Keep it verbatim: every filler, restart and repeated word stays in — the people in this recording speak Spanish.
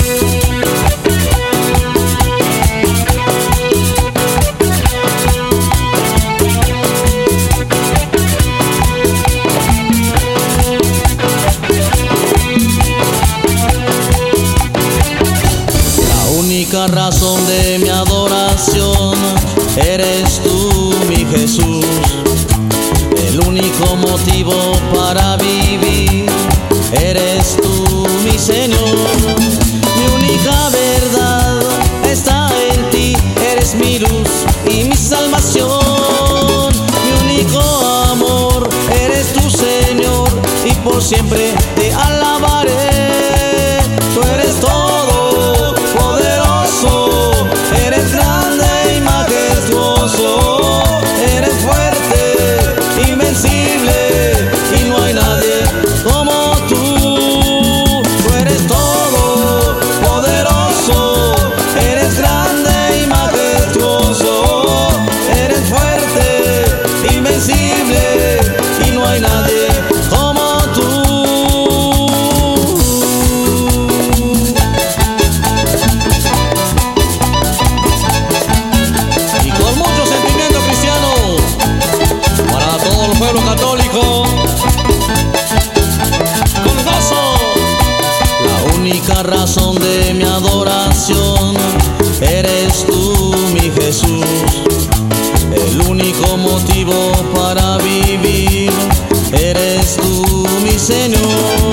La razón de mi adoración eres tú, mi Jesús. El único motivo para vivir eres tú, mi Señor. Mi única verdad está en ti, eres mi luz y mi salvación. Mi único amor eres tú, Señor, y por siempre te alabaré. Tú eres todo poderoso, eres grande y majestuoso, eres fuerte, invencible, y no hay nadie como tú. Tú eres todo poderoso, eres grande y majestuoso, eres fuerte, invencible, y no hay nadie como tú. Pueblo católico, con gozo. La única razón de mi adoración eres tú, mi Jesús. El único motivo para vivir eres tú, mi Señor.